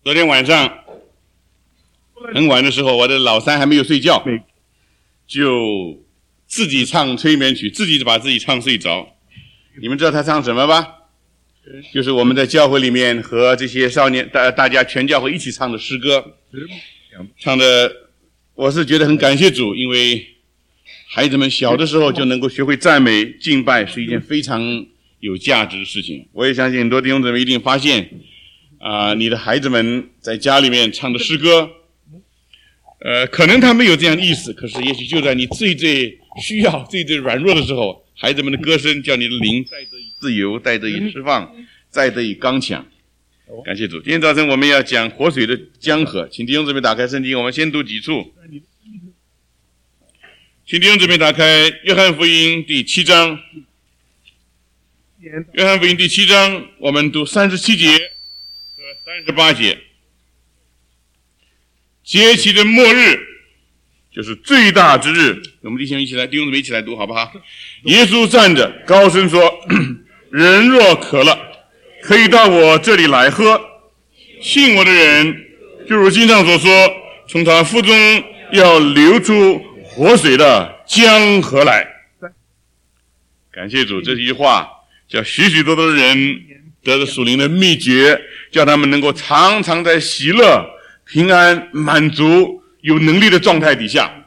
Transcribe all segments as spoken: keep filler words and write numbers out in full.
昨天晚上很晚的时候，我的老三还没有睡觉，就自己唱催眠曲，自己把自己唱睡着。你们知道他唱什么吧？就是我们在教会里面和这些少年大大家全教会一起唱的诗歌，唱的我是觉得很感谢主，因为孩子们小的时候就能够学会赞美敬拜是一件非常有价值的事情。我也相信很多弟兄姊妹一定发现啊、呃，你的孩子们在家里面唱的诗歌，呃，可能他没有这样的意思，可是也许就在你最最需要、最最软弱的时候，孩子们的歌声叫你的灵再得以自由，再得以释放，再得以刚强。感谢主！今天早晨我们要讲活水的江河，请弟兄姊妹打开圣经，我们先读几处。请弟兄姊妹打开约翰福音第七章。约翰福音第七章，我们读三十七节和三十八节。节期的末日就是最大之日，我们弟兄一起来，弟兄姊妹一起来读好不好？耶稣站着高声说：人若渴了，可以到我这里来喝，信我的人就如经上所说，从他腹中要流出活水的江河来。感谢主，这句话叫许许多多的人得了属灵的秘诀，叫他们能够常常在喜乐、平安、满足、有能力的状态底下。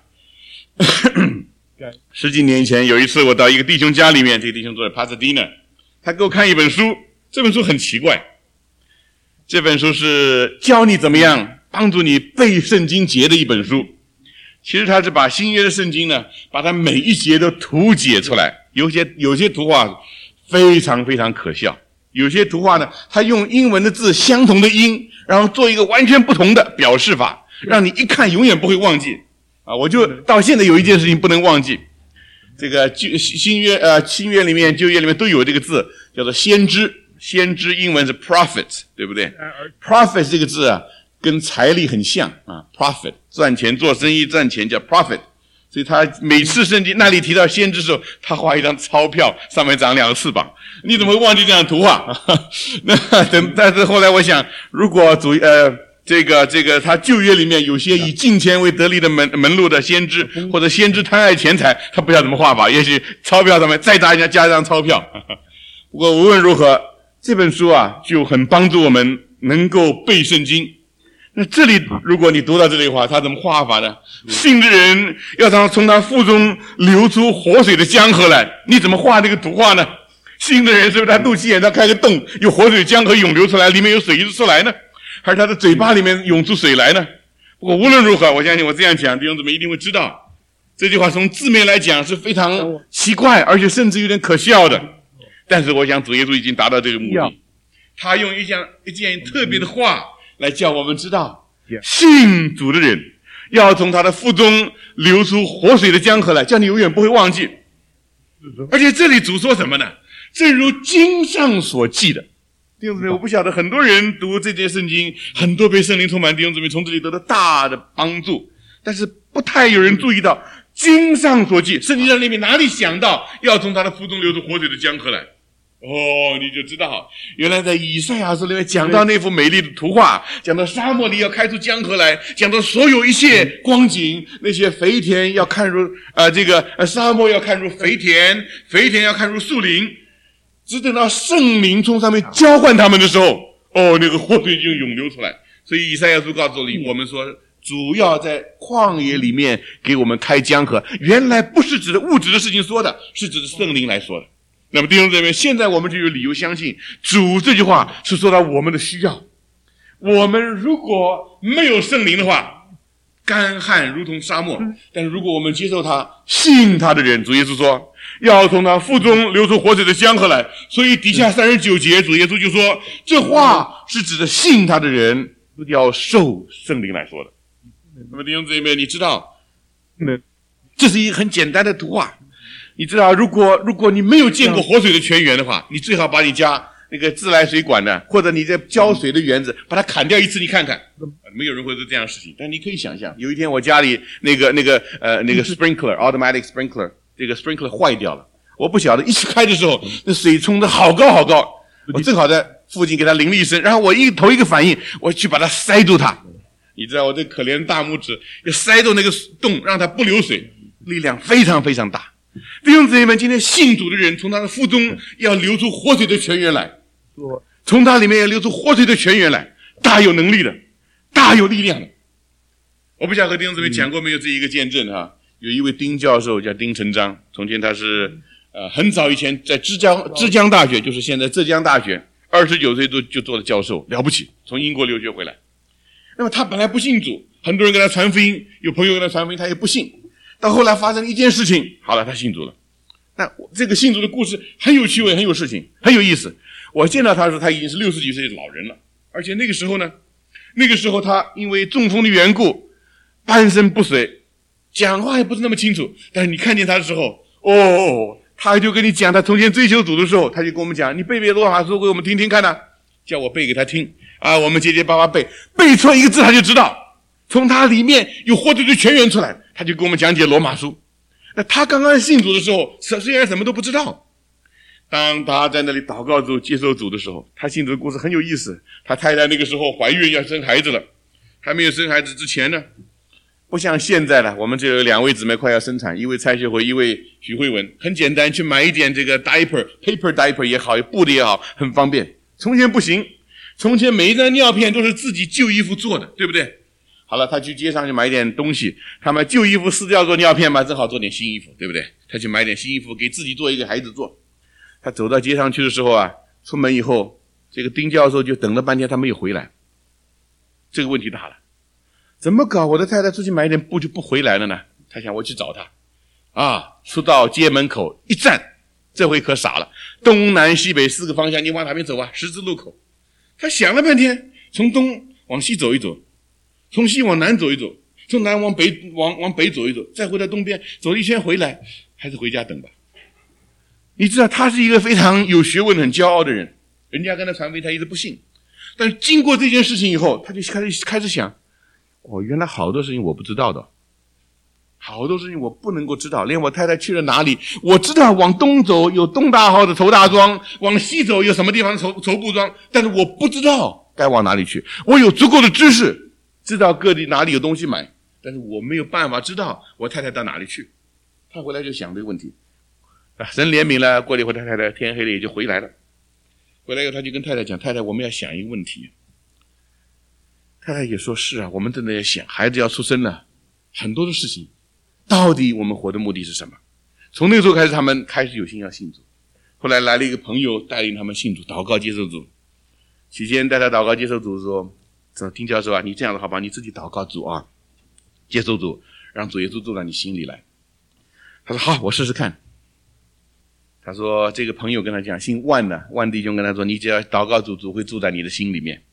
十几年前有一次我到一个弟兄家里面，这个弟兄住在帕萨迪纳，他给我看一本书，这本书很奇怪，这本书是教你怎么样帮助你背圣经节的一本书。其实他是把新约的圣经呢，把它每一节都图解出来，有些有些图画非常非常可笑，有些图画呢，他用英文的字相同的音，然后做一个完全不同的表示法，让你一看永远不会忘记啊！我就到现在有一件事情不能忘记，这个新约呃新约里面旧约里面都有这个字，叫做先知。先知英文是 prophet， 对不对 ？prophet 这个字啊，跟财力很像啊 ，profit 赚钱做生意赚钱叫 profit， 所以他每次圣经那里提到先知的时候，他画一张钞票，上面长两个翅膀。你怎么会忘记这样的图画？那等，但是后来我想，如果主呃这个这个他旧约里面有些以金钱为得利的门门路的先知，或者先知贪爱钱财，他不知道怎么画法，也许钞票上面再加一加一张钞票。不过无论如何，这本书啊就很帮助我们能够背圣经。那这里如果你读到这里的话，他怎么画法呢？信的人要让从他腹中流出活水的江河来，你怎么画这个图画呢？信的人是不是他肚脐眼上开个洞，有活水江河涌流出来，里面有水一直出来呢？还是他的嘴巴里面涌出水来呢？不过无论如何，我相信我这样讲弟兄姊妹一定会知道，这句话从字面来讲是非常奇怪，而且甚至有点可笑的。但是我想主耶稣已经达到这个目的，他用一件一件特别的话来叫我们知道，信主的人要从他的腹中流出活水的江河来，叫你永远不会忘记。而且这里主说什么呢？正如经上所记的。弟兄姊妹，我不晓得很多人读这节圣经，很多被圣灵充满弟兄姊妹从这里得到大的帮助，但是不太有人注意到经上所记，圣经上里面哪里想到要从他的腹中流出活水的江河来。哦，你就知道，原来在以赛亚书里面讲到那幅美丽的图画，讲到沙漠里要开出江河来，讲到所有一切光景，那些肥田要看入呃这个呃沙漠要看入肥田，肥田要看入树林，只等到圣灵从上面浇灌他们的时候，哦，那个活水就涌流出来。所以以赛亚书告诉你，我们说主要在旷野里面给我们开江河，原来不是指的物质的事情说的，是指的圣灵来说的。那么弟兄姊妹，现在我们就有理由相信主这句话是说到我们的需要。我们如果没有圣灵的话，干旱如同沙漠，但是如果我们接受他，信他的人，主耶稣说要从他腹中流出活水的江河来。所以底下三十九节主耶稣就说，这话是指的信他的人要受圣灵来说的。那么弟兄姊妹，你知道这是一个很简单的图画。你知道，如果如果你没有见过活水的泉源的话，你最好把你家那个自来水管呢，或者你在浇水的园子，把它砍掉一次，你看看，没有人会做这样的事情。但你可以想象，有一天我家里那个那个呃那个 sprinkler automatic sprinkler 这个 sprinkler 坏掉了，我不晓得一开的时候，那水冲得好高好高，我正好在父亲给他淋了一身，然后我一头一个反应，我去把他塞住他。你知道我这可怜的大拇指要塞住那个洞，让他不流水，力量非常非常大。弟兄姊妹们，今天信主的人从他的腹中要流出活水的泉源来，从他里面要流出活水的泉源来，大有能力的，大有力量的。我不晓得和弟兄姊妹讲过没有这一个见证哈？有一位丁教授叫丁成章，从前他是呃很早以前在浙江浙江大学，就是现在浙江大学，二十九岁就就做了教授，了不起，从英国留学回来。那么他本来不信主，很多人给他传福音，有朋友给他传福音，他也不信。到后来发生一件事情，好了，他信主了。那这个信主的故事很有趣味，很有事情，很有意思。我见到他的时候，他已经是六十几岁的老人了，而且那个时候呢，那个时候他因为中风的缘故，半身不遂，讲话也不是那么清楚。但是你看见他的时候，哦，他就跟你讲他从前追求主的时候，他就跟我们讲，你背背罗马书给我们听听看啊，叫我背给他听啊，我们结结巴巴背，背出来一个字他就知道，从他里面有活水的泉源出来，他就给我们讲解罗马书。那他刚刚信主的时候，虽然什么都不知道，当他在那里祷告主接受主的时候，他信主的故事很有意思。他太太那个时候怀孕要生孩子了，还没有生孩子之前呢，不像现在了，我们这有两位姊妹快要生产，一位蔡学辉，一位许慧文，很简单，去买一点这个 diaper paper diaper 也好，布的也好，很方便。从前不行，从前每一张尿片都是自己旧衣服做的，对不对？好了，他去街上去买一点东西，他把旧衣服撕掉做尿片嘛，正好做点新衣服，对不对？他去买点新衣服给自己做，一个孩子做。他走到街上去的时候啊，出门以后，这个丁教授就等了半天，他没有回来。这个问题大了，怎么搞？我的太太出去买一点布就不回来了呢？他想我去找他，啊，出到街门口一站，这回可傻了，东南西北四个方向，你往哪边走啊？十字路口。他想了半天，从东往西走一走，从西往南走一走，从南往北往往北走一走，再回到东边走一圈回来，还是回家等吧。你知道他是一个非常有学问很骄傲的人，人家跟他传福音他一直不信，但是经过这件事情以后，他就开始开始想，哦，原来好多事情我不知道的，好多事情我不能够知道，连我太太去了哪里，我知道往东走有东大号的头大庄，往西走有什么地方绸绸布庄，但是我不知道该往哪里去。我有足够的知识，知道各地哪里有东西买，但是我没有办法知道我太太到哪里去。他回来就想这个问题，啊，神怜悯了，过了一会儿他太太天黑了也就回来了。回来以后他就跟太太讲，太太我们要想一个问题。太太也说是啊，我们真的要想，孩子要出生了，很多的事情，到底我们活的目的是什么？从那个时候开始，他们开始有心要信主。后来来了一个朋友带领他们信主，祷告接受主。期间带他祷告接受主说，说丁教授啊，你这样的好吧，你自己祷告主啊，接受主，让主耶稣住到你心里来。他说好，我试试看。他说这个朋友跟他讲，姓万的万弟兄跟他说，你只要祷告主，主会住在你的心里面。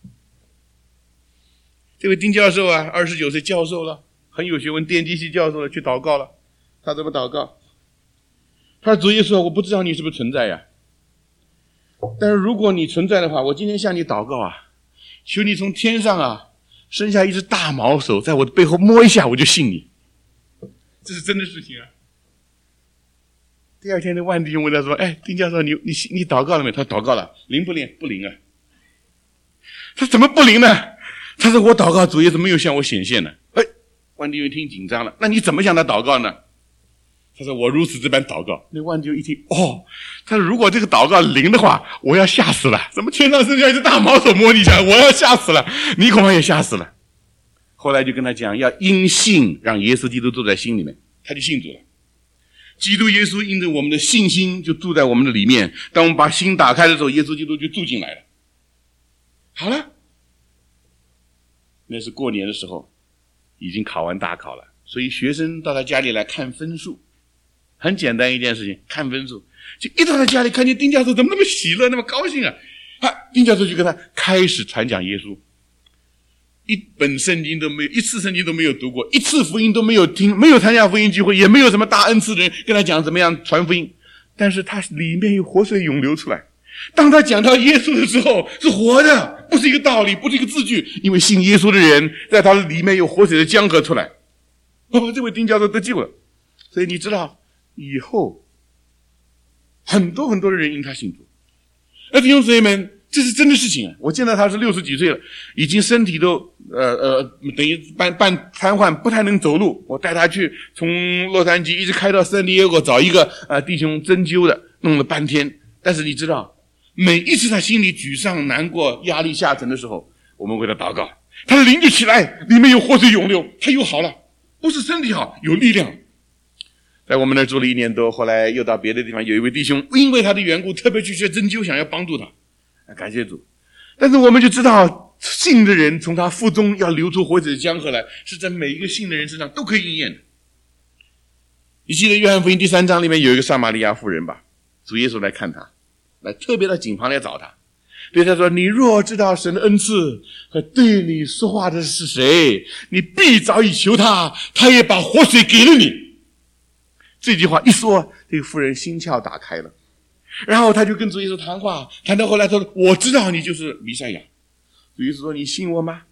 这位丁教授啊，二十九岁教授了，很有学问，电机系教授了，去祷告了。他怎么祷告？他说主耶稣，我不知道你是不是存在呀，但是如果你存在的话，我今天向你祷告啊，求你从天上啊伸下一只大毛手，在我的背后摸一下，我就信你。这是真的事情啊。第二天的万弟兄问他说，哎，丁教授，你你你祷告了没？他说祷告了。灵不灵？不灵啊。他怎么不灵呢？他说我祷告主耶稣没有向我显现呢。哎，万弟兄听紧张了，那你怎么向他祷告呢？他说我如此这般祷告。那万弟兄一听，哦，他说如果这个祷告灵的话，我要吓死了，怎么天上伸下一只大毛手摸你一下，我要吓死了，你恐怕也吓死了。后来就跟他讲，要因信让耶稣基督住在心里面，他就信主了。基督耶稣因着我们的信心就住在我们的里面，当我们把心打开的时候，耶稣基督就住进来了。好了，那是过年的时候，已经考完大考了，所以学生到他家里来看分数，很简单一件事情，看分数。就一到他家里看见丁教授怎么那么喜乐，那么高兴啊，啊，丁教授就跟他开始传讲耶稣。一本圣经都没有，一次圣经都没有读过，一次福音都没有听，没有参加福音聚会，也没有什么大恩赐的人跟他讲怎么样传福音，但是他里面有活水涌流出来。当他讲到耶稣的时候，是活的，不是一个道理，不是一个字句，因为信耶稣的人在他的里面有活水的江河出来。哦，这位丁教授得救了。所以你知道以后很多很多的人因他信主。而弟兄姊妹们， 这是真的事情啊！我见到他是六十几岁了，已经身体都呃呃等于半半瘫痪，不太能走路。我带他去从洛杉矶一直开到圣地亚哥找一个呃弟兄针灸的，弄了半天。但是你知道，每一次他心里沮丧、难过、压力下沉的时候，我们为他祷告，他的灵就起来，里面有活水涌流，他又好了，不是身体好，有力量。在我们那儿住了一年多，后来又到别的地方，有一位弟兄因为他的缘故特别去学针灸，想要帮助他，感谢主。但是我们就知道，信的人从他腹中要流出活水的江河来，是在每一个信的人身上都可以应验的。你记得约翰福音第三章里面有一个撒玛利亚妇人吧？主耶稣来看他，来特别到井旁来找他，对他说：“你若知道神的恩赐和对你说话的是谁，你必早已求他，他也把活水给了你。”这句话一说，这个妇人心窍打开了，然后他就跟主耶稣谈话，谈到后来他说：“我知道你就是弥赛亚。”主耶稣说：“你信我吗？”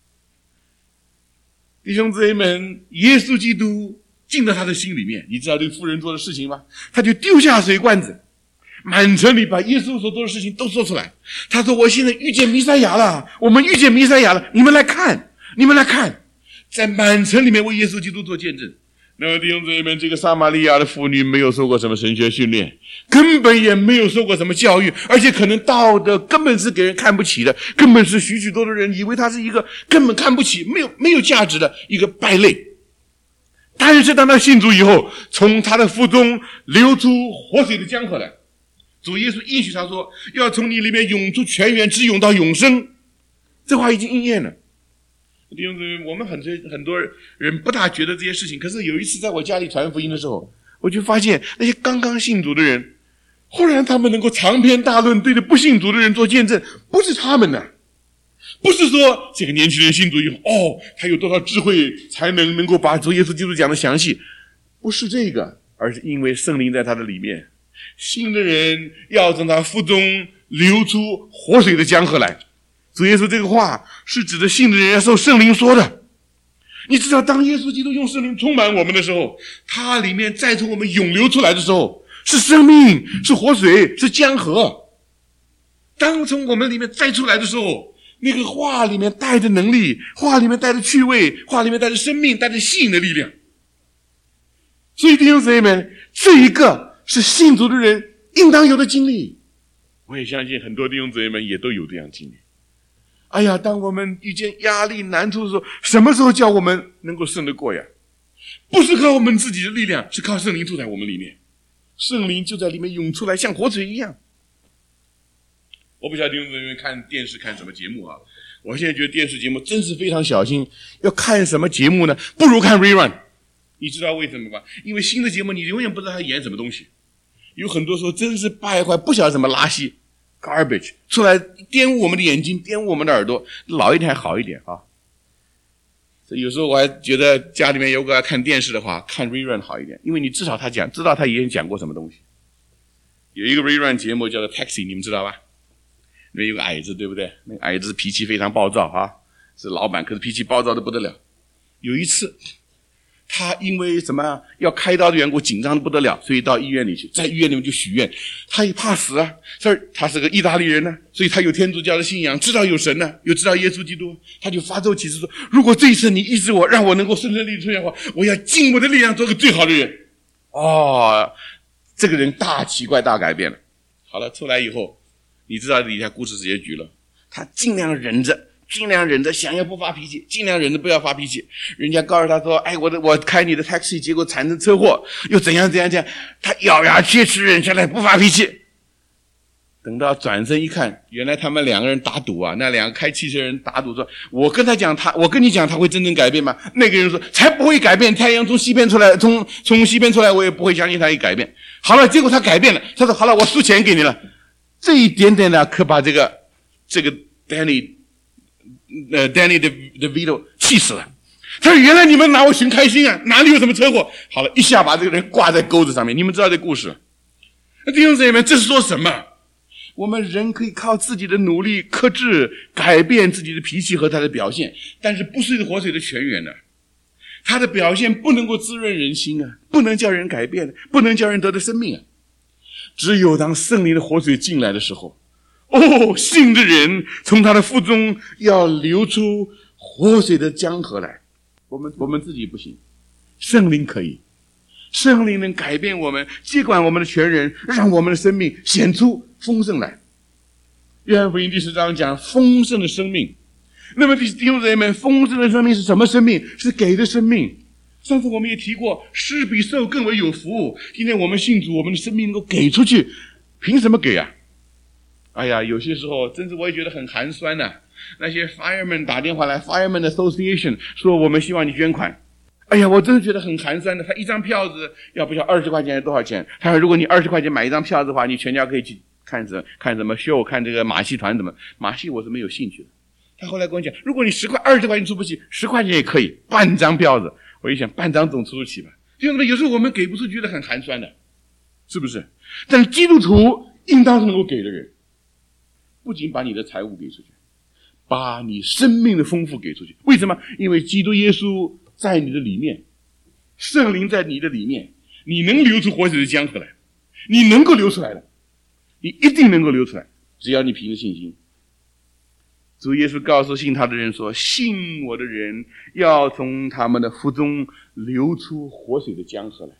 弟兄姊妹们，耶稣基督进到他的心里面，你知道这个妇人做的事情吗？他就丢下水罐子，满城里把耶稣所做的事情都说出来。他说：“我现在遇见弥赛亚了，我们遇见弥赛亚了，你们来看，你们来看，在满城里面为耶稣基督做见证。”那么弟兄姊妹们，这个撒玛利亚的妇女没有受过什么神学训练，根本也没有受过什么教育，而且可能道德根本是给人看不起的，根本是许许多多人以为她是一个根本看不起、没有没有价值的一个败类。但是当她信主以后，从她的腹中流出活水的江河来，主耶稣应许她说，要从你里面涌出泉源，直涌到永生。这话已经应验了。弟兄姊妹，我们很多很多人不大觉得这些事情，可是有一次在我家里传福音的时候，我就发现那些刚刚信主的人，忽然他们能够长篇大论对着不信主的人做见证，不是他们的，不是说这个年轻人信主以后，哦，他有多少智慧才能能够把主耶稣基督讲的详细，不是这个，而是因为圣灵在他的里面，信的人要从他腹中流出活水的江河来。主耶稣这个话是指的信的人要受圣灵说的。你知道，当耶稣基督用圣灵充满我们的时候，它里面再从我们涌流出来的时候，是生命，是活水，是江河。当从我们里面再出来的时候，那个话里面带着能力，话里面带着趣味，话里面带着生命，带着吸引的力量。所以弟兄姊妹们，这一个是信主的人应当有的经历。我也相信很多弟兄姊妹们也都有这样经历。哎呀，当我们遇见压力难处的时候，什么时候叫我们能够胜得过呀？不是靠我们自己的力量，是靠圣灵住在我们里面，圣灵就在里面涌出来，像活水一样。我不晓得弟兄姊妹们看电视看什么节目啊？我现在觉得电视节目真是非常小心，要看什么节目呢？不如看 rerun。你知道为什么吗？因为新的节目你永远不知道他演什么东西，有很多时候真是败坏，不晓得怎么拉稀。garbage 出来玷污我们的眼睛，玷污我们的耳朵。老一点还好一点啊。所以有时候我还觉得家里面如果要看电视的话，看 rerun 好一点，因为你至少他讲知道他以前讲过什么东西。有一个 rerun 节目叫做 Taxi， 你们知道吧？里面有个矮子，对不对？那个矮子脾气非常暴躁啊，是老板，可是脾气暴躁的不得了。有一次他因为什么要开刀的缘故紧张的不得了，所以到医院里去，在医院里面就许愿，他也怕死啊。这儿他是个意大利人呢、啊，所以他有天主教的信仰，知道有神呢、啊，又知道耶稣基督，他就发咒起誓说，如果这一次你医治我，让我能够顺顺利利出院的话，我要尽我的力量做个最好的人。哦，这个人大奇怪大改变了。好了，出来以后，你知道底下故事结局了，他尽量忍着尽量忍着，想要不发脾气，尽量忍着不要发脾气。人家告诉他说，哎，我的我开你的 taxi， 结果产生车祸，又怎样怎样怎样，他咬牙切齿忍下来不发脾气。等到转身一看，原来他们两个人打赌啊，那两个开汽车人打赌说，我跟他讲他我跟你讲他会真正改变吗？那个人说，才不会改变，太阳从西边出来，从从西边出来，我也不会相信他会改变。好了，结果他改变了，他说好了，我输钱给你了。这一点点呢，可把这个这个 Danny呃 Danny DeVito 气死了。他说原来你们拿我寻开心啊，哪里有什么车祸？好了，一下把这个人挂在钩子上面。你们知道这故事？那弟兄姊妹们，这是说什么？我们人可以靠自己的努力克制改变自己的脾气和他的表现，但是不是活水的泉源呢？他的表现不能够滋润人心啊，不能叫人改变，不能叫人得到生命啊。只有当圣灵的活水进来的时候， 哦，信的人从他的腹中要流出活水的江河来。我们我们自己不行，圣灵可以，圣灵能改变我们，接管我们的全人，让我们的生命显出丰盛来。约翰福音第十章讲丰盛的生命。那么弟兄姊妹们，丰盛的生命是什么生命？是给的生命。上次我们也提过，施比受更为有福。今天我们信主，我们的生命能够给出去，凭什么给啊？哎呀，有些时候真是我也觉得很寒酸呐、啊。那些 firemen 打电话来 ，firemen association 说我们希望你捐款。哎呀，我真的觉得很寒酸的。他一张票子要不要二十块钱多少钱？他说如果你二十块钱买一张票子的话，你全家可以去看什看什么秀，看这个马戏团怎么马戏我是没有兴趣的。他后来跟我讲，如果你十块二十块钱出不起，十块钱也可以，半张票子。我一想，半张总出得起吧？因为有时候我们给不出，觉得很寒酸的，是不是？但是基督徒应当是能够给的人，不仅把你的财物给出去，把你生命的丰富给出去。为什么？因为基督耶稣在你的里面，圣灵在你的里面，你能流出活水的江河来，你能够流出来的，你一定能够流出来，只要你凭着信心。主耶稣告诉信他的人说，信我的人要从他们的腹中流出活水的江河来。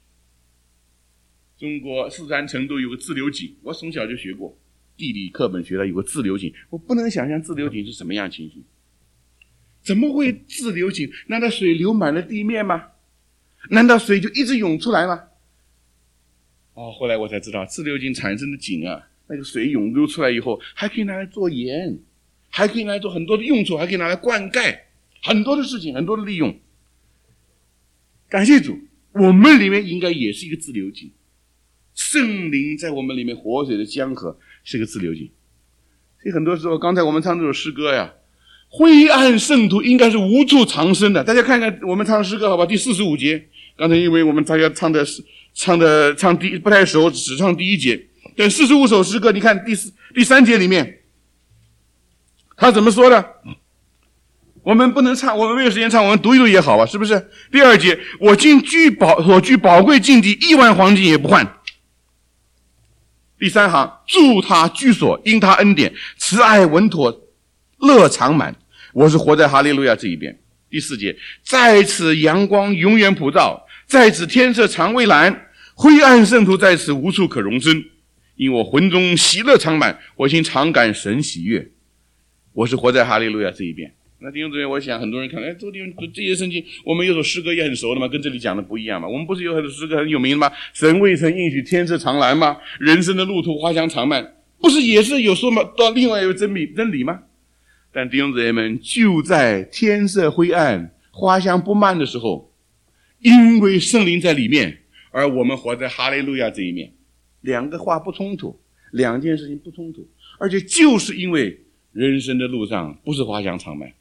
中国四川成都有个自流井，我从小就学过，地理课本学了有个自流井，我不能想象自流井是什么样情形。怎么会自流井？难道水流满了地面吗？难道水就一直涌出来吗？哦，后来我才知道，自流井产生的井啊，那个水涌流出来以后，还可以拿来做盐，还可以拿来做很多的用处，还可以拿来灌溉，很多的事情，很多的利用。感谢主，我们里面应该也是一个自流井，圣灵在我们里面活水的江河是个自流井。所以很多时候，刚才我们唱这首诗歌呀，灰暗圣徒应该是无处藏身的。大家看看我们唱诗歌好吧，第四十五节。刚才因为我们大家唱的唱的唱第不太熟，只唱第一节。但四十五首诗歌，你看第四第三节里面，他怎么说的？我们不能唱，我们没有时间唱，我们读一读也好吧，是不是？第二节，我竟居宝，我居宝贵境地，亿万黄金也不换。第三行，助他居所，因他恩典，慈爱稳妥，乐常满。我是活在哈利路亚这一边。第四节，在此阳光永远普照，在此天色常蔚蓝，灰暗圣徒在此无处可容身。因我魂中喜乐常满，我心常感神喜悦。我是活在哈利路亚这一边。那弟兄姊妹，我想很多人看，哎，这个地方这些圣经，我们有首诗歌也很熟的嘛，跟这里讲的不一样嘛。我们不是有很多诗歌很有名的吗？神未曾应许天色常蓝吗？人生的路途花香常漫，不是也是有说嘛？到另外一个真理真理吗？但弟兄姊妹们，就在天色灰暗、花香不漫的时候，因为圣灵在里面，而我们活在哈利路亚这一面，两个话不冲突，两件事情不冲突，而且就是因为人生的路上不是花香常漫，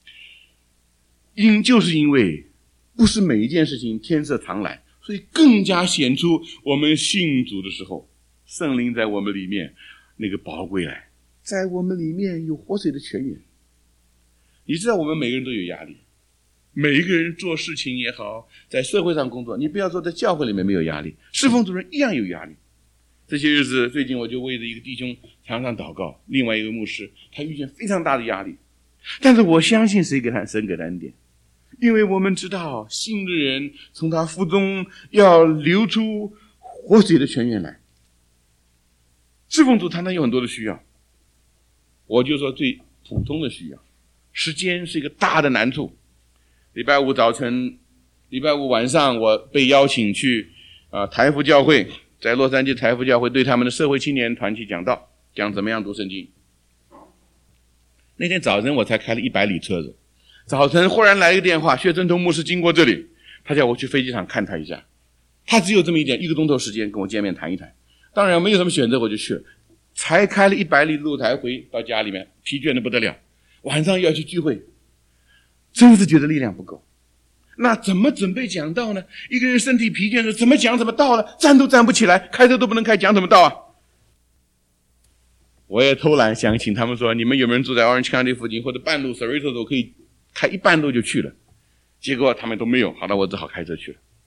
因就是因为不是每一件事情天色常蓝，所以更加显出我们信主的时候，圣灵在我们里面那个宝贵来，在我们里面有活水的泉源。你知道我们每个人都有压力，每一个人做事情也好，在社会上工作，你不要说在教会里面没有压力，侍奉主任一样有压力。这些日子，最近我就为着一个弟兄常常祷告，另外一个牧师，他遇见非常大的压力，但是我相信谁给他神给他恩典，因为我们知道信的人从他腹中要流出活水的泉源来。侍奉主常常有很多的需要，我就说最普通的需要，时间是一个大的难处。礼拜五早晨，礼拜五晚上，我被邀请去啊、呃、台福教会，在洛杉矶台福教会对他们的社会青年团体讲道，讲怎么样读圣经。那天早晨我才开了一百里车子，早晨忽然来一个电话，薛振东牧师经过这里，他叫我去飞机场看他一下，他只有这么一点一个钟头时间跟我见面谈一谈，当然没有什么选择我就去了，才开了一百里路台回到家里面，疲倦的不得了，晚上又要去聚会，真是觉得力量不够。那怎么准备讲道呢？一个人身体疲倦的时候，怎么讲怎么道呢？站都站不起来，开车都不能开，讲怎么道啊？我也偷懒想请他们说，你们有没有人住在 Orange County 附近或者半路 Cerritos 可以开一半路就去了，结果他们都没有，好了，我只好开车去了。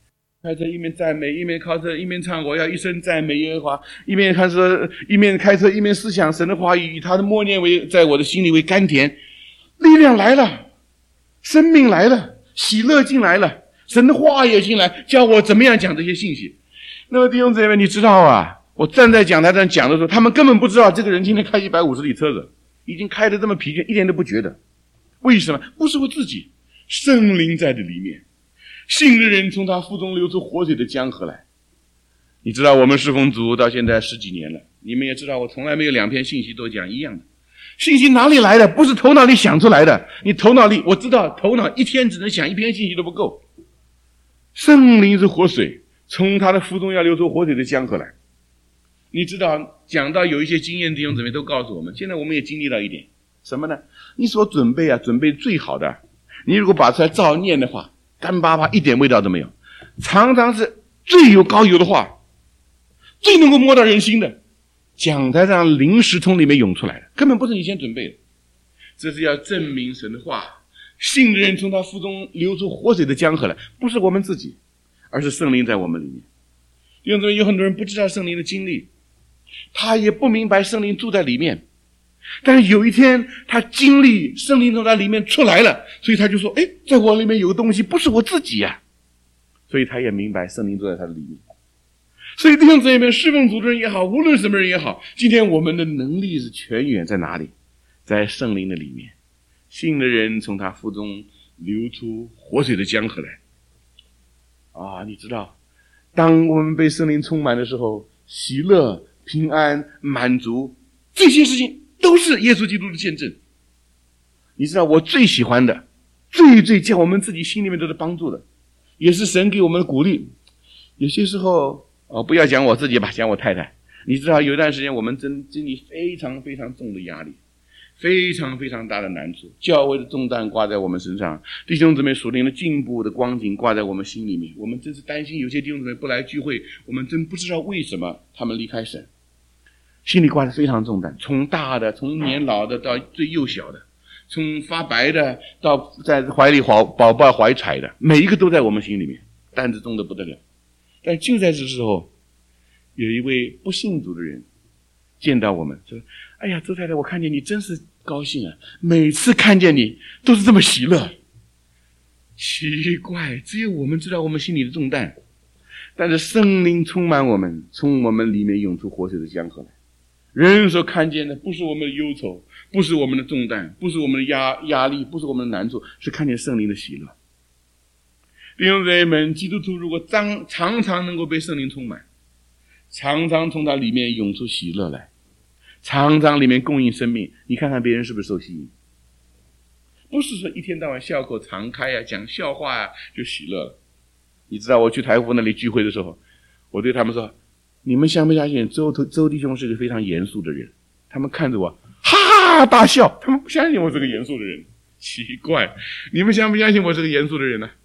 开车一面赞美，一面靠车一面唱，我要一生赞美耶和华。一面开车一面开车一面思想神的话语，以他的默念为在我的心里为甘甜。力量来了，生命来了，喜乐进来了，神的话也进来，教我怎么样讲这些信息。那么弟兄姊妹，你知道啊，我站在讲台上讲的时候，他们根本不知道这个人今天开一百五十里车子，已经开得这么疲倦，一点都不觉得。为什么？不是我自己，圣灵在这里面。信的人从他腹中流出活水的江河来。你知道我们侍奉组到现在十几年了，你们也知道我从来没有两篇信息都讲一样的。信息哪里来的？不是头脑里想出来的。你头脑里，我知道头脑一天只能想一篇信息都不够。圣灵是活水，从他的腹中要流出活水的江河来。你知道讲到有一些经验弟兄姊妹都告诉我们，现在我们也经历到一点什么呢？你所准备啊，准备最好的，你如果把出来照念的话，干巴巴一点味道都没有。常常是最有高油的话，最能够摸到人心的，讲台上临时从里面涌出来的，根本不是你先准备的。这是要证明神的话，信的人从他腹中流出活水的江河来，不是我们自己，而是圣灵在我们里面。因为有很多人不知道圣灵的经历，他也不明白圣灵住在里面，但是有一天他经历圣灵从他里面出来了，所以他就说，诶，在我里面有个东西不是我自己啊，所以他也明白圣灵住在他的里面。所以弟兄姊妹，侍奉组的人也好，无论什么人也好，今天我们的能力是全源在哪里？在圣灵的里面。信的人从他腹中流出活水的江河来。啊，你知道当我们被圣灵充满的时候，喜乐、平安、满足，这些事情都是耶稣基督的见证。你知道我最喜欢的，最最叫我们自己心里面都是帮助的，也是神给我们的鼓励。有些时候哦，不要讲我自己吧，讲我太太。你知道有一段时间我们真经历非常非常重的压力，非常非常大的难处，教会的重担挂在我们身上，弟兄姊妹属灵的进步的光景挂在我们心里面。我们真是担心有些弟兄姊妹不来聚会，我们真不知道为什么他们离开神，心里挂着非常重担，从大的，从年老的到最幼小的，从发白的到在怀里宝宝怀揣的，每一个都在我们心里面，担子重的不得了。但就在这时候，有一位不信主的人见到我们说，哎呀，周太太，我看见你真是高兴啊，每次看见你都是这么喜乐。奇怪，只有我们知道我们心里的重担，但是圣灵充满我们，从我们里面涌出活水的江河来。人所看见的不是我们的忧愁，不是我们的重担，不是我们的压压力，不是我们的难处，是看见圣灵的喜乐。弟兄姊妹们，基督徒如果常常常能够被圣灵充满，常常从他里面涌出喜乐来，常常里面供应生命，你看看别人是不是受吸引？不是说一天到晚笑口常开啊，讲笑话啊就喜乐了。你知道我去台福那里聚会的时候，我对他们说，你们相不相信周周弟兄是个非常严肃的人？他们看着我哈哈大笑，他们不相信我是个严肃的人。奇怪，你们相不相信我是个严肃的人呢？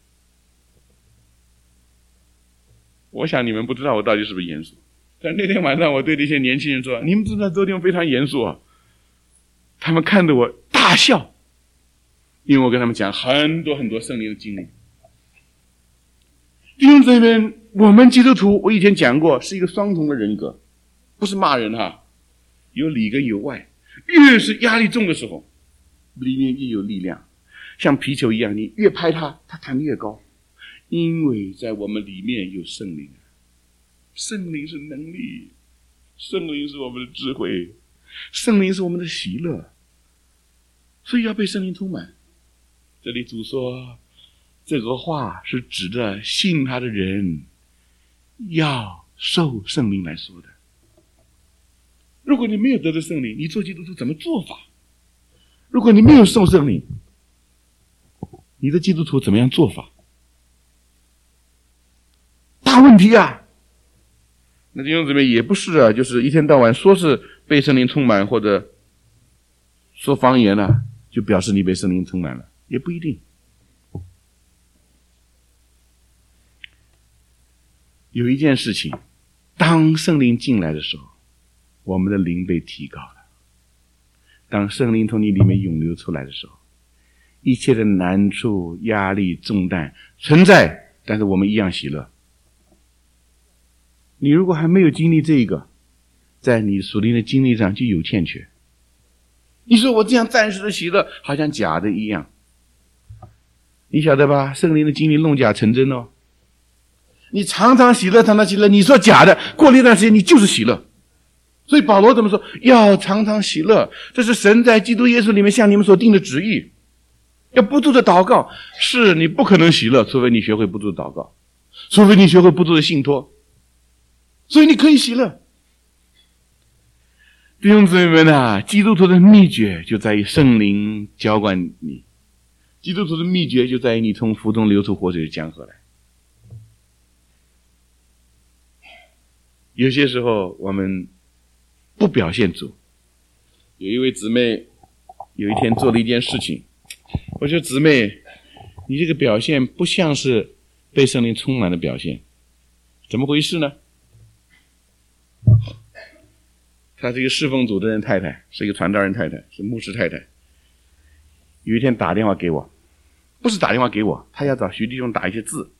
我想你们不知道我到底是不是严肃。但那天晚上我对这些年轻人说，你们知道周弟兄非常严肃啊。他们看着我大笑，因为我跟他们讲很多很多圣灵的经历。弟兄姊妹，我们基督徒我以前讲过是一个双重的人格，不是骂人哈，有里跟有外。越是压力重的时候，里面越有力量，像皮球一样，你越拍它，它弹得越高，因为在我们里面有圣灵。圣灵是能力，圣灵是我们的智慧，圣灵是我们的喜乐，所以要被圣灵充满。这里主说这个话是指着信他的人要受圣灵来说的。如果你没有得到圣灵，你做基督徒怎么做法？如果你没有受圣灵，你的基督徒怎么样做法？大问题啊！那弟兄姊妹也不是啊，就是一天到晚说是被圣灵充满，或者说方言啊，就表示你被圣灵充满了，也不一定。有一件事情，当圣灵进来的时候，我们的灵被提高了。当圣灵从你里面涌流出来的时候，一切的难处、压力、重担存在，但是我们一样喜乐。 你如果还没有经历这个，在你属灵的经历上就有欠缺。你说我这样暂时的喜乐好像假的一样，你晓得吧？圣灵的经历弄假成真哦。你常常喜乐常常喜乐，你说假的，过了一段时间你就是喜乐。所以保罗怎么说？要常常喜乐，这是神在基督耶稣里面向你们所定的旨意。要不住的祷告，是你不可能喜乐，除非你学会不住的祷告，除非你学会不住的信托。所以你可以喜乐。弟兄姊妹们啊，基督徒的秘诀就在于圣灵浇灌你，基督徒的秘诀就在于你从腹中流出活水的江河来。有些时候我们不表现主。有一位姊妹有一天做了一件事情，我说姊妹，你这个表现不像是被圣灵充满的表现，怎么回事呢？她是一个侍奉主的人太太，是一个传道人太太，是牧师太太。有一天打电话给我，不是打电话给我，她要找徐弟兄打一些字。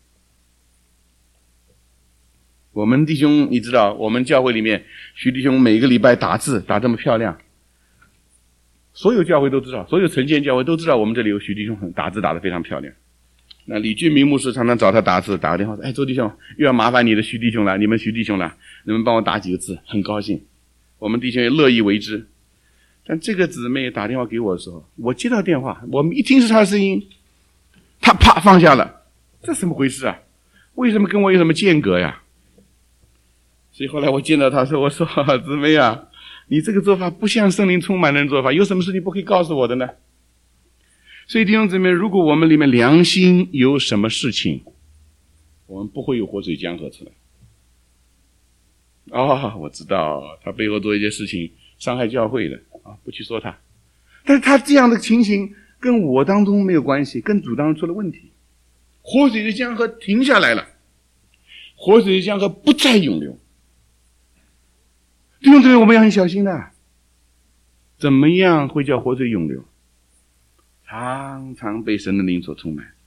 我们弟兄你知道，我们教会里面徐弟兄每个礼拜打字打这么漂亮，所有教会都知道，所有城建教会都知道我们这里有徐弟兄打字打得非常漂亮。那李俊明牧师常常找他打字，打个电话说，哎，周弟兄，又要麻烦你的徐弟兄了，你们徐弟兄了，能不能帮我打几个字？很高兴，我们弟兄也乐意为之。但这个姊妹打电话给我的时候，我接到电话，我们一听是她的声音，她啪放下了，这怎么回事啊？为什么跟我有什么间隔呀？所以后来我见到她说，我说姊妹啊，你这个做法不像圣灵充满的人做法，有什么事你不可以告诉我的呢？所以弟兄姊妹，如果我们里面良心有什么事情，我们不会有活水江河出来。哦，我知道他背后做一些事情伤害教会的啊，不去说他。但是他这样的情形跟我当中没有关系，跟主当中出了问题。活水的江河停下来了，活水的江河不再涌流。弟兄姊妹，我们要很小心的。怎么样会叫活水涌流？常常被神的灵所充满，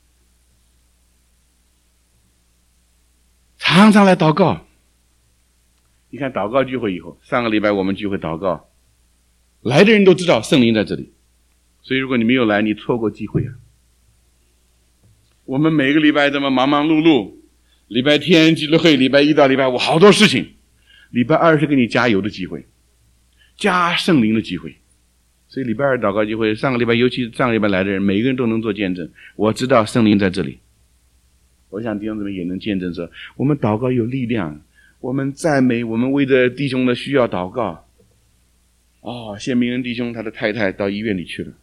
常常来祷告。你看祷告聚会以后，上个礼拜我们聚会祷告，来的人都知道圣灵在这里，所以如果你没有来，你错过机会啊。我们每个礼拜这么忙忙碌碌，礼拜天聚了会，礼拜一到礼拜五好多事情，礼拜二是给你加油的机会，加圣灵的机会。所以礼拜二祷告聚会，上个礼拜尤其上个礼拜来的人，每个人都能做见证。我知道圣灵在这里，我想弟兄姊妹也能见证说，我们祷告有力量，我们赞美，我们为着弟兄的需要祷告。哦，谢明恩弟兄他的太太到医院里去了，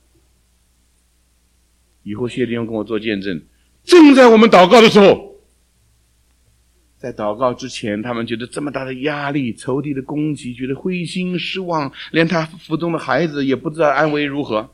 以后谢弟兄跟我做见证，正在我们祷告的时候，在祷告之前，他们觉得这么大的压力，仇敌的攻击，觉得灰心失望，连他腹中的孩子也不知道安危如何。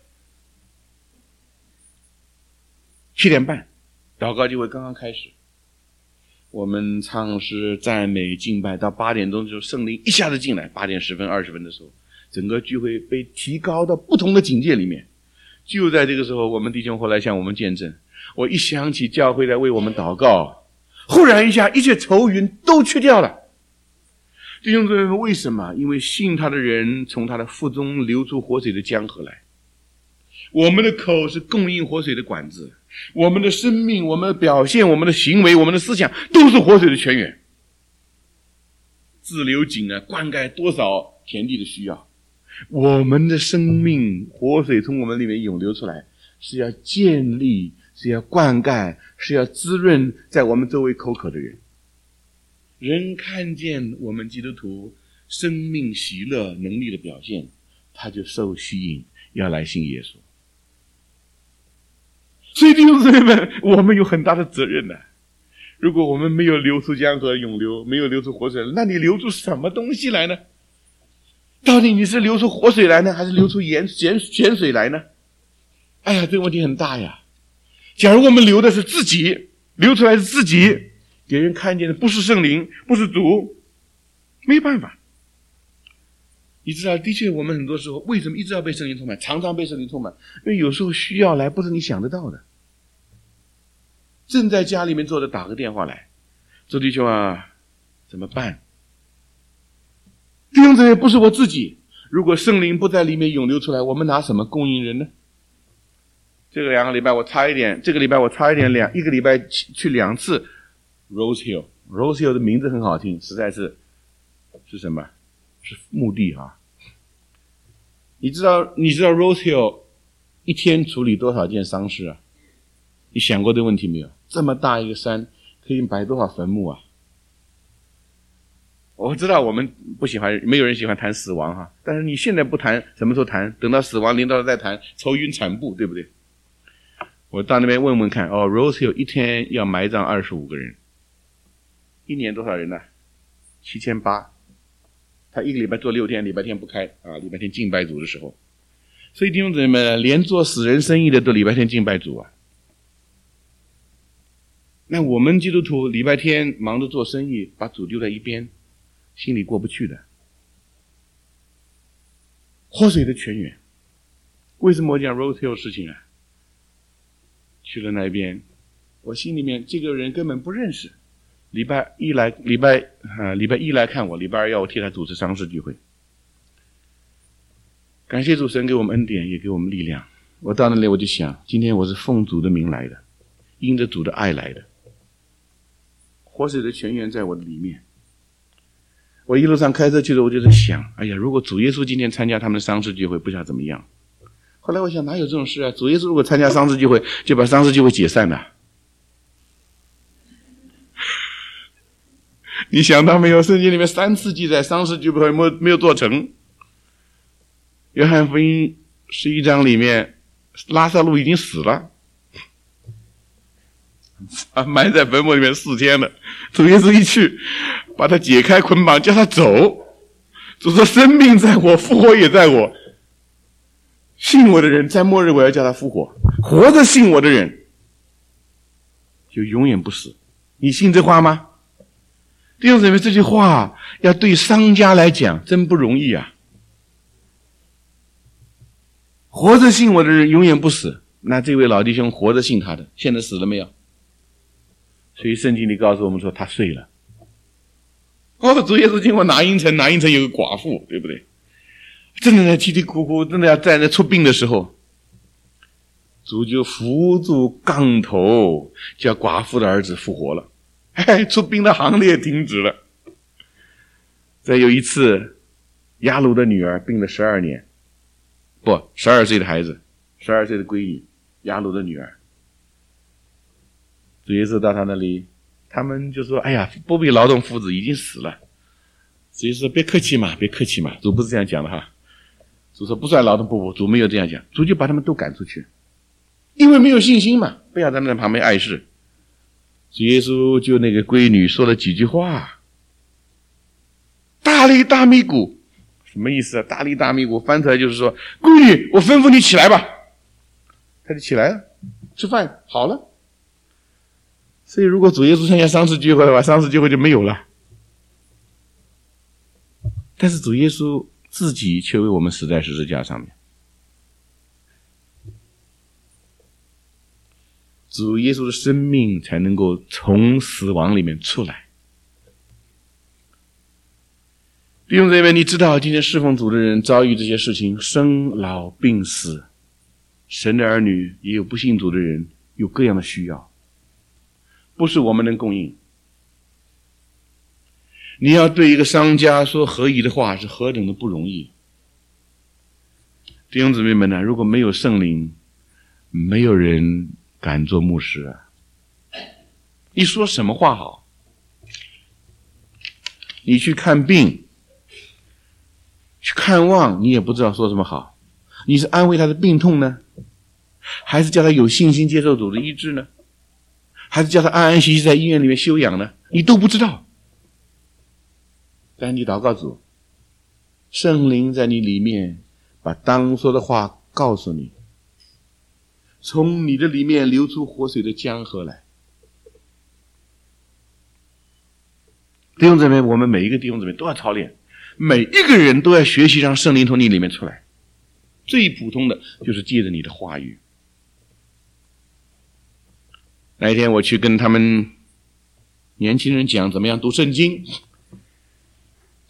七点半，祷告聚会刚刚开始，我们唱诗、赞美、敬拜，到八点钟的时候，圣灵一下子进来，八点十分、二十分的时候，整个聚会被提高到不同的境界里面。就在这个时候，我们弟兄后来向我们见证，我一想起教会在为我们祷告，忽然一下，一切愁云都去掉了。弟兄姊妹，为什么？因为信他的人从他的腹中流出活水的江河来。我们的口是供应活水的管子，我们的生命、我们的表现、我们的行为、我们的思想都是活水的泉源。自流井啊，灌溉多少田地的需要。我们的生命活水从我们里面涌流出来，是要建立，是要灌溉，是要滋润在我们周围口渴的人。人看见我们基督徒生命喜乐能力的表现，他就受吸引，要来信耶稣。所以弟兄姊妹们，我们有很大的责任的、啊。如果我们没有流出江河涌流，没有流出活水，那你流出什么东西来呢？到底你是流出活水来呢，还是流出盐咸咸水来呢？哎呀，这个问题很大呀。假如我们流的是自己，流出来是自己，给人看见的不是圣灵，不是主，没办法。你知道，的确我们很多时候为什么一直要被圣灵充满，常常被圣灵充满，因为有时候需要来不是你想得到的。正在家里面坐着打个电话来，周弟兄啊， 怎么办？弟兄姊妹，不是我自己，如果圣灵不在里面涌流出来，我们拿什么供应人呢？这个两个礼拜我差一点，这个礼拜我差一点两一个礼拜去去两次 Rose Hill。Rose Hill 的名字很好听，实在是是什么？是墓地啊！你知道你知道 Rose Hill 一天处理多少件丧事啊？你想过这个问题没有？这么大一个山，可以摆多少坟墓啊？我知道我们不喜欢，没有人喜欢谈死亡哈，但是你现在不谈，什么时候谈？等到死亡临到了再谈，愁云惨布，对不对？我到那边问问看，哦 ，Rose Hill 一天要埋葬二十五个人，一年多少人呢？七千八。他一个礼拜做六天，礼拜天不开啊，礼拜天敬拜主的时候，所以弟兄姊妹们，连做死人生意的都礼拜天敬拜主啊。那我们基督徒礼拜天忙着做生意，把主丢在一边，心里过不去的。活水的泉源，为什么我讲 Rose Hill 事情啊？去了那边，我心里面这个人根本不认识。礼拜一来，礼拜呃礼拜一来看我，礼拜二要我替他主持丧事聚会。感谢主神给我们恩典，也给我们力量。我到那里我就想，今天我是奉主的名来的，因着主的爱来的。活水的泉源在我的里面。我一路上开车去的，我就在想，哎呀，如果主耶稣今天参加他们的丧事聚会，不知道怎么样。后来我想，哪有这种事啊？主耶稣如果参加丧事聚会，就把丧事聚会解散了。你想到没有？圣经里面三次记载丧事聚会没有没有做成。约翰福音十一章里面，拉撒路已经死了，啊，埋在坟墓里面四天了。主耶稣一去，把他解开捆绑，叫他走。主说：“生命在我，复活也在我。信我的人，在末日我要叫他复活；活着信我的人，就永远不死。”你信这话吗？弟兄姊妹，这句话要对商家来讲真不容易啊！活着信我的人永远不死，那这位老弟兄活着信他的，现在死了没有？所以圣经里告诉我们说他睡了。哦，主耶稣经过拿因城，拿因城有个寡妇，对不对？真的在啼啼哭哭，真的要在那出殡的时候，主就扶住杠头，叫寡妇的儿子复活了。哎，出兵的行列停止了。再有一次，雅鲁的女儿病了十二年，不，十二岁的孩子，十二岁的闺女，雅鲁的女儿。主耶稣到他那里，他们就说：“哎呀，不必劳动夫子，已经死了。”主耶稣说：“别客气嘛，别客气嘛。”主不是这样讲的哈。主说：“不算劳动，不不，主没有这样讲。”主就把他们都赶出去，因为没有信心嘛，不要在那旁边碍事。主耶稣就那个闺女说了几句话，大力大咪鼓，什么意思啊？大力大咪鼓翻出来就是说，闺女，我吩咐你起来吧。她就起来了，吃饭好了。所以如果主耶稣参加丧事聚会的话，丧事聚会就没有了。但是主耶稣自己却为我们死在十字架上面。主耶稣的生命才能够从死亡里面出来。弟兄姊妹，你知道今天侍奉主的人遭遇这些事情，生老病死，神的儿女也有不信主的人，有各样的需要，不是我们能供应。你要对一个商家说合宜的话，是何等的不容易。弟兄姊妹们呢，如果没有圣灵，没有人敢做牧师啊！你说什么话好？你去看病，去看望，你也不知道说什么好。你是安慰他的病痛呢，还是叫他有信心接受主的医治呢？还是叫他安安息息在医院里面休养呢？你都不知道。但你祷告主，圣灵在你里面把当说的话告诉你，从你的里面流出活水的江河来。弟兄姊妹，我们每一个弟兄姊妹都要操练，每一个人都要学习让圣灵从你里面出来。最普通的就是借着你的话语。那一天我去跟他们年轻人讲怎么样读圣经，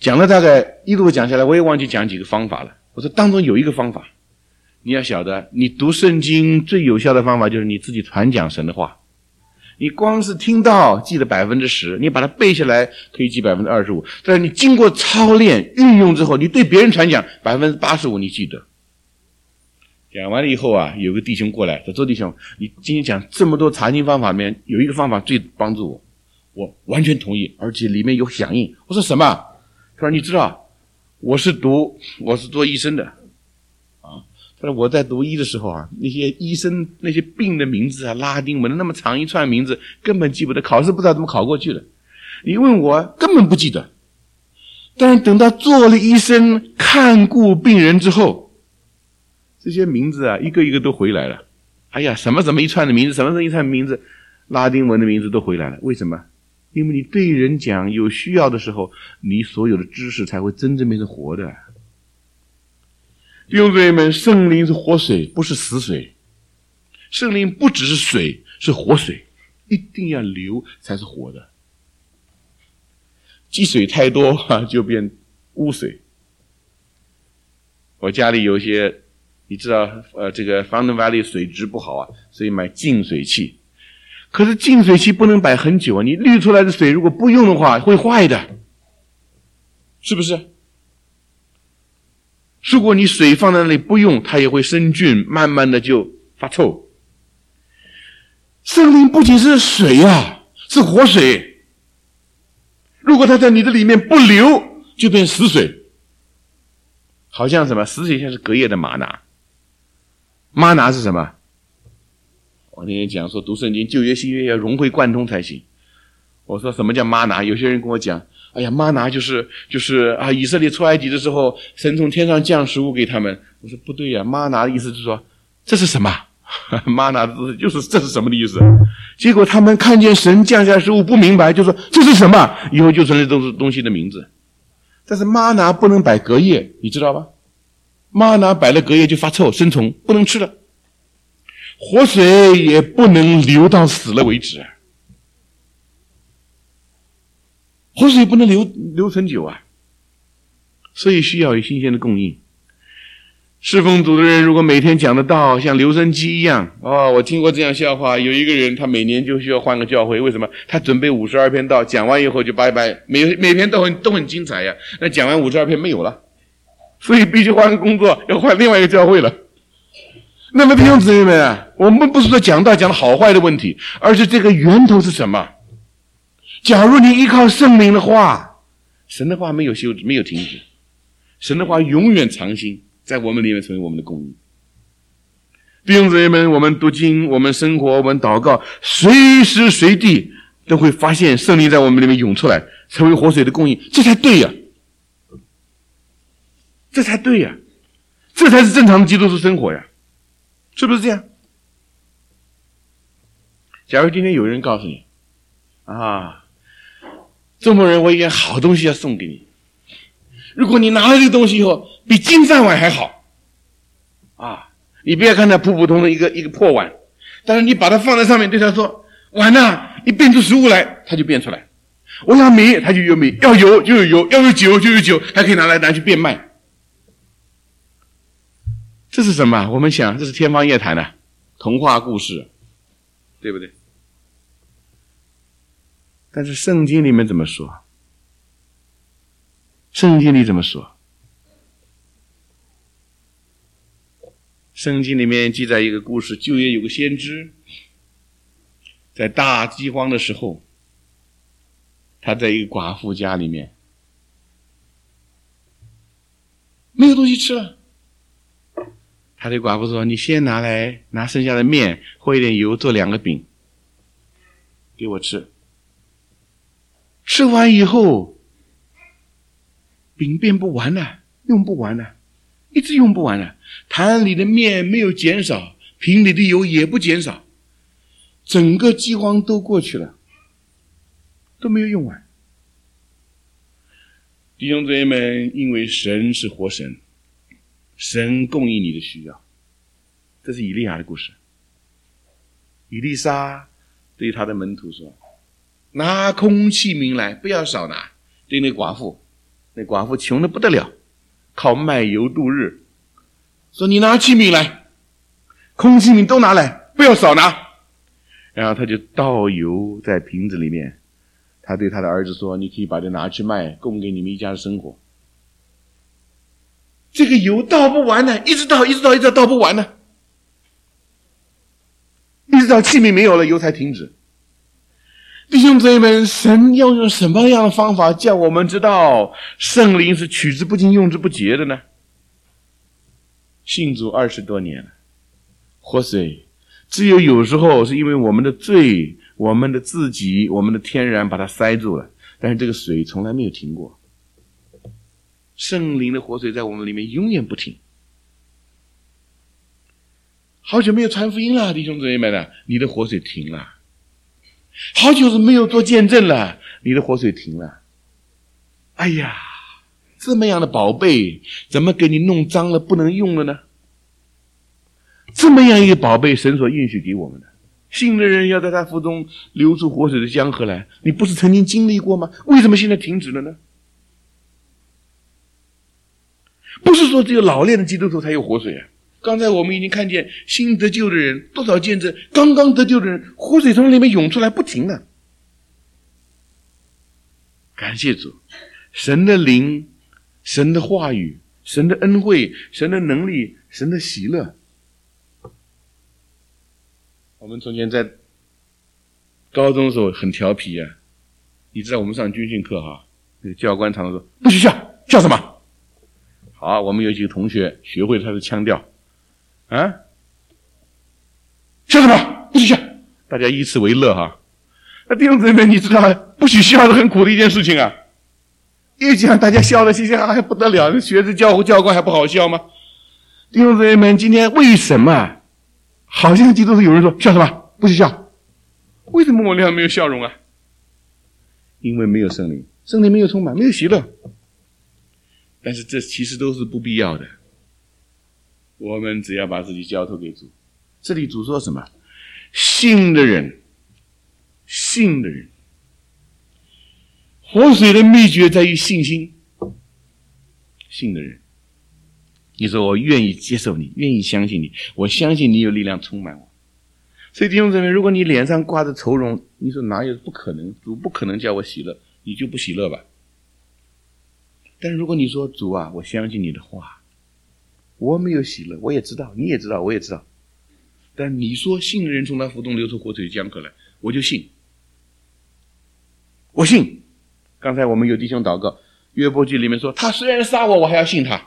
讲了大概一路讲下来，我也忘记讲几个方法了。我说当中有一个方法，你要晓得，你读圣经最有效的方法就是你自己传讲神的话。你光是听到记了百分之十，你把它背下来可以记百分之二十五，但是你经过操练运用之后，你对别人传讲百分之八十五你记得。讲完了以后啊，有个弟兄过来说：“周弟兄，你今天讲这么多查经方法里面，有一个方法最帮助我，我完全同意，而且里面有响应。”我说什么？他说：“你知道，我是读我是做医生的啊。他说我在读医的时候啊，那些医生那些病的名字啊，拉丁文的那么长一串名字，根本记不得，考试不知道怎么考过去的。你问我根本不记得。但是等到做了医生，看顾病人之后。”这些名字啊，一个一个都回来了。哎呀，什么什么一串的名字，什么什么一串的名字，拉丁文的名字都回来了。为什么？因为你对人讲有需要的时候，你所有的知识才会真正变成活的。弟兄姊妹们，圣灵是活水，不是死水。圣灵不只是水，是活水，一定要流才是活的。积水太多啊，就变污水。我家里有些。你知道，呃，这个 Fountain Valley 水质不好啊，所以买净水器。可是净水器不能摆很久啊，你滤出来的水如果不用的话，会坏的，是不是？如果你水放在那里不用，它也会生菌，慢慢的就发臭。圣灵不仅是水啊，是活水。如果它在你的里面不流，就变死水。好像什么？死水像是隔夜的玛瑙。玛瑙是什么？我那天讲说读圣经旧约新约要融会贯通才行。我说什么叫玛瑙？有些人跟我讲，哎呀，玛瑙就是就是啊，以色列出埃及的时候，神从天上降食物给他们。我说不对呀、啊，玛瑙的意思就是说这是什么？玛瑙的意思就是这是什么的意思？结果他们看见神降下食物不明白，就说这是什么？以后就成了这东西的名字。但是玛瑙不能摆隔夜，你知道吧？玛瑙摆了隔夜就发臭生虫，不能吃了。活水也不能流到死了为止，活水不能流流很久啊，所以需要有新鲜的供应。侍奉组的人如果每天讲的道像留声机一样，哦，我听过这样笑话，有一个人他每年就需要换个教会，为什么？他准备五十二篇道，讲完以后就拜拜，每每篇都很都很精彩呀，那讲完五十二篇没有了。所以必须换个工作，要换另外一个教会了。那么弟兄姊妹们啊，我们不是说讲道讲的好坏的问题，而是这个源头是什么？假如你依靠圣灵的话，神的话没有休止，没有停止，神的话永远常新，在我们里面成为我们的供应。弟兄姊妹们，我们读经，我们生活，我们祷告，随时随地都会发现圣灵在我们里面涌出来，成为活水的供应，这才对呀、啊。这才对呀、啊，这才是正常的基督徒生活呀，是不是这样？假如今天有人告诉你，啊，周某人，我有一件好东西要送给你，如果你拿了这个东西以后，比金饭碗还好，啊，你不要看它普普通的一个一个破碗，但是你把它放在上面，对他说，碗呐，你变出食物来，它就变出来。我要米，它就有米；要油就有油；要有酒就有酒，还可以拿来拿去变卖。这是什么？我们想，这是天方夜谭的童话故事，对不对？但是圣经里面怎么说？圣经里怎么说？圣经里面记载一个故事，旧约有个先知，在大饥荒的时候，他在一个寡妇家里面，没有东西吃了。他对寡妇说，你先拿来拿剩下的面和一点油做两个饼给我吃。吃完以后，饼变不完了，用不完了，一直用不完了。坛里的面没有减少，瓶里的油也不减少，整个饥荒都过去了，都没有用完。弟兄姊妹们，因为神是活神，神供应你的需要。这是以利亚的故事。以利沙对他的门徒说，拿空器皿来，不要少拿。对那寡妇， 那寡妇穷得不得了，靠卖油度日，说你拿器皿来，空器皿都拿来，不要少拿。然后他就倒油在瓶子里面，他对他的儿子说，你可以把这拿去卖，供给你们一家的生活。这个油倒不完呢，一直倒一直倒一直倒倒不完呢，一直到器皿没有了，油才停止。弟兄姊妹们，神要用什么样的方法叫我们知道圣灵是取之不尽用之不竭的呢？信主二十多年了，活水只有有时候是因为我们的罪，我们的自己，我们的天然把它塞住了，但是这个水从来没有停过。圣灵的活水在我们里面永远不停。好久没有传福音了，弟兄姊妹们了，你的活水停了。好久是没有做见证了，你的活水停了。哎呀，这么样的宝贝怎么给你弄脏了不能用了呢？这么样一个宝贝，神所允许给我们的，信的人要在他腹中流出活水的江河来，你不是曾经经历过吗？为什么现在停止了呢？不是说只有老练的基督徒才有活水啊。刚才我们已经看见新得救的人多少见证，刚刚得救的人活水从里面涌出来不停的。感谢主，神的灵，神的话语，神的恩惠，神的能力，神的喜乐。我们从前在高中的时候很调皮啊，你知道我们上军训课哈，那个教官常常说不许笑，笑什么？好，我们有几个同学学会了他的腔调啊，笑什么？不许笑！大家以此为乐哈。那弟兄姊妹，你知道不许笑是很苦的一件事情啊。一讲大家笑得嘻嘻哈哈不得了，学着教教官还不好笑吗？弟兄姊妹们，今天为什么好像基督徒有人说笑什么？不许笑。为什么我脸上没有笑容啊？因为没有圣灵，圣灵没有充满，没有喜乐。但是这其实都是不必要的。我们只要把自己交托给主。这里主说什么？信的人，信的人，活水的秘诀在于信心。信的人，你说我愿意接受你，愿意相信你，我相信你有力量充满我。所以弟兄姊妹，如果你脸上挂着愁容，你说哪有不可能？主不可能叫我喜乐，你就不喜乐吧。但是如果你说主啊，我相信你的话，我没有喜乐，我也知道，你也知道，我也知道，但你说信的人从他腹中流出活水江河来，我就信，我信。刚才我们有弟兄祷告，约伯记里面说，他虽然杀我，我还要信他。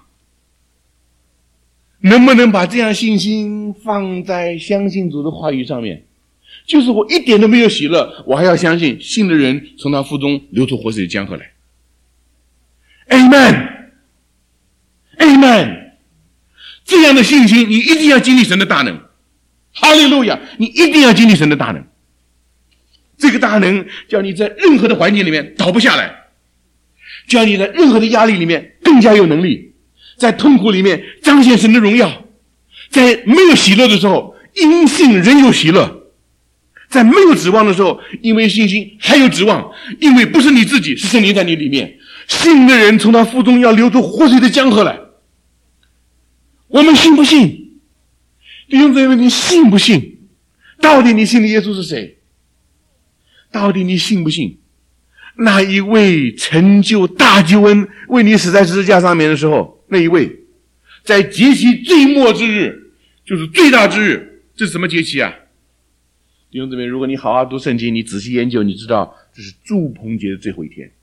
能不能把这样信心放在相信主的话语上面？就是我一点都没有喜乐，我还要相信信的人从他腹中流出活水江河来。Amen Amen， 这样的信心你一定要经历神的大能。哈利路亚，你一定要经历神的大能。这个大能叫你在任何的环境里面倒不下来，叫你在任何的压力里面更加有能力，在痛苦里面彰显神的荣耀，在没有喜乐的时候因信仍有喜乐，在没有指望的时候因为信心还有指望，因为不是你自己，是圣灵在你里面。信的人从他腹中要流出活水的江河来。我们信不信？弟兄姊妹，你信不信？到底你信的耶稣是谁？到底你信不信？那一位成就大救恩为你死在十字架上面的时候，那一位在节期最末之日，就是最大之日，这是什么节期啊？弟兄姊妹，如果你好好读圣经，你仔细研究，你知道这是住棚节的最后一天。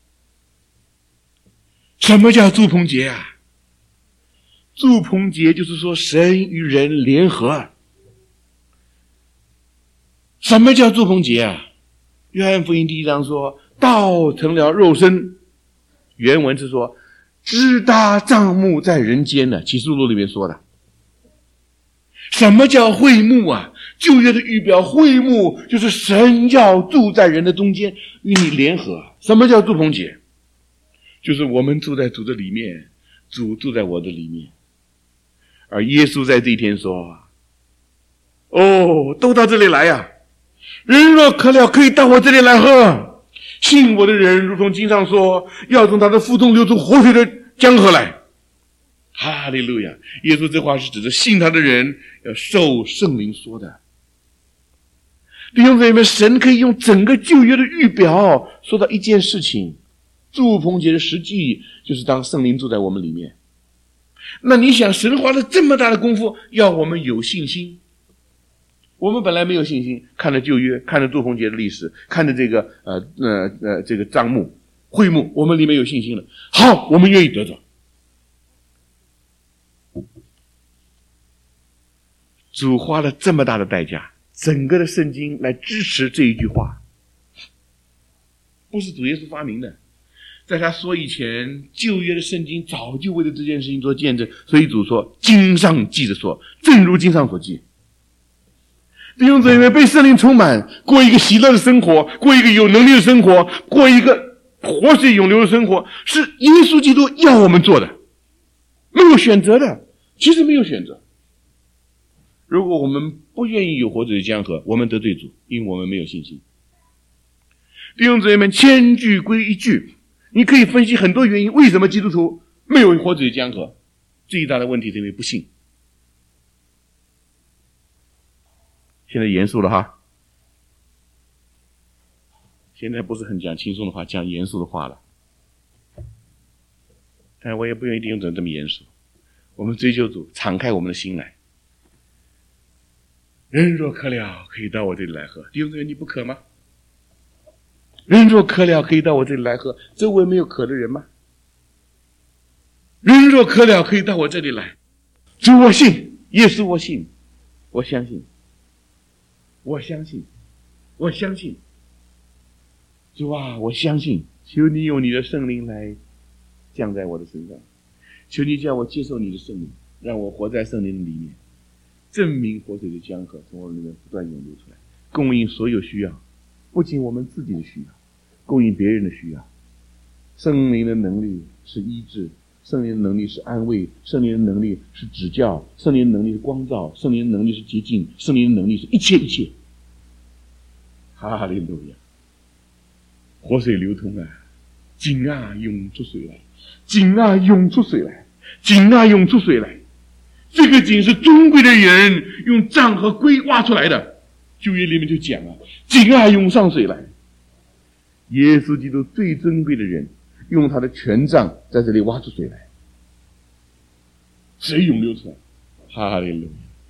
什么叫住棚节啊？住棚节就是说神与人联合。什么叫住棚节啊？约翰福音第一章说，道成了肉身，原文是说支搭帐幕在人间呢，启示录里面说的。什么叫会幕啊？旧约的预表，会幕就是神要住在人的中间，与你联合。什么叫住棚节？就是我们住在主的里面，主住在我的里面。而耶稣在这一天说，哦，都到这里来呀、啊！人若渴了，可以到我这里来喝。 信我的人，如同经上说，要从他的腹中流出活水的江河来。哈利路亚！耶稣这话是指着信他的人要受圣灵说的。弟兄姊妹们，神可以用整个旧约的预表说到一件事情，祝棚节的实际就是当圣灵住在我们里面。那你想，神花了这么大的功夫要我们有信心，我们本来没有信心，看着旧约，看着祝棚节的历史，看着这个呃呃呃这个帐幕会幕，我们里面有信心了，好，我们愿意得着。主花了这么大的代价，整个的圣经来支持这一句话，不是主耶稣发明的，在他说以前，旧约的圣经早就为了这件事情做见证，所以主说经上记着说，正如经上所记。弟兄姊妹，被圣灵充满，过一个喜乐的生活，过一个有能力的生活，过一个活水永流的生活，是耶稣基督要我们做的，没有选择的，其实没有选择。如果我们不愿意有活水的江河，我们得罪主，因为我们没有信心。弟兄姊妹们，千句归一句，你可以分析很多原因，为什么基督徒没有活水的江河？最大的问题是因为不信。现在严肃了哈，现在不是很讲轻松的话，讲严肃的话了。但我也不愿意弟兄姊妹这么严肃。我们追求主，敞开我们的心来。人若渴了，可以到我这里来喝。弟兄姊妹，你不渴吗？人若渴了，可以到我这里来喝。周围没有渴的人吗？人若渴了，可以到我这里来。主，我信，耶稣我信，我相信，我相信，我相信。主啊，我相信，求你用你的圣灵来降在我的身上，求你叫我接受你的圣灵，让我活在圣灵的里面，证明活水的江河从我里面不断涌流出来，供应所有需要，不仅我们自己的需要，供应别人的需要。圣灵的能力是医治，圣灵的能力是安慰，圣灵的能力是指教，圣灵的能力是光照，圣灵的能力是洁净，圣灵的能力是一切一切。哈利路亚！活水流通啊，井啊涌出水来，井啊涌出水来，井啊涌出水来。这个井是尊贵的人用杖和龟挖出来的，旧约里面就讲了，井啊涌上水来。耶稣基督最尊贵的人用他的权杖在这里挖出水来，水涌流出来。哈利路亚！